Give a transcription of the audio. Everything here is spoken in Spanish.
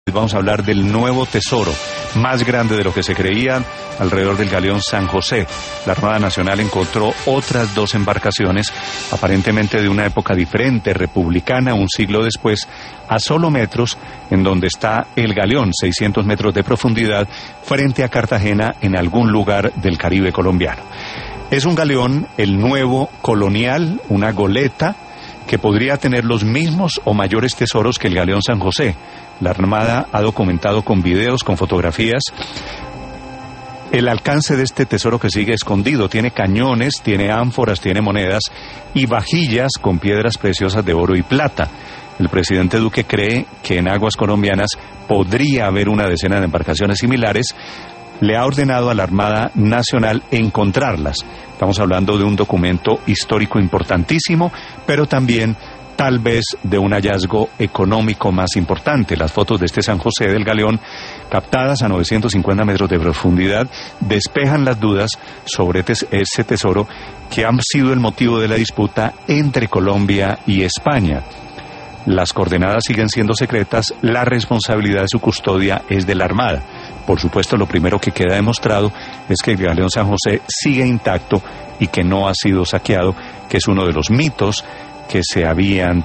Vamos a hablar del nuevo tesoro, más grande de lo que se creía, alrededor del galeón San José. La Armada Nacional encontró otras dos embarcaciones, aparentemente de una época diferente, republicana, un siglo después, a solo metros, en donde está el galeón, 600 metros de profundidad, frente a Cartagena, en algún lugar del Caribe colombiano. Es un galeón, el nuevo colonial, una goleta, que podría tener los mismos o mayores tesoros que el galeón San José. La Armada ha documentado con videos, con fotografías, el alcance de este tesoro que sigue escondido. Tiene cañones, tiene ánforas, tiene monedas y vajillas con piedras preciosas de oro y plata. El presidente Duque cree que en aguas colombianas podría haber una decena de embarcaciones similares. Le ha ordenado a la Armada Nacional encontrarlas. Estamos hablando de un documento histórico importantísimo, pero también tal vez de un hallazgo económico más importante. Las fotos de este San José del galeón, captadas a 950 metros de profundidad, despejan las dudas sobre ese tesoro que ha sido el motivo de la disputa entre Colombia y España. Las coordenadas siguen siendo secretas, la responsabilidad de su custodia es de la Armada. Por supuesto, lo primero que queda demostrado es que el galeón San José sigue intacto y que no ha sido saqueado, que es uno de los mitos que se habían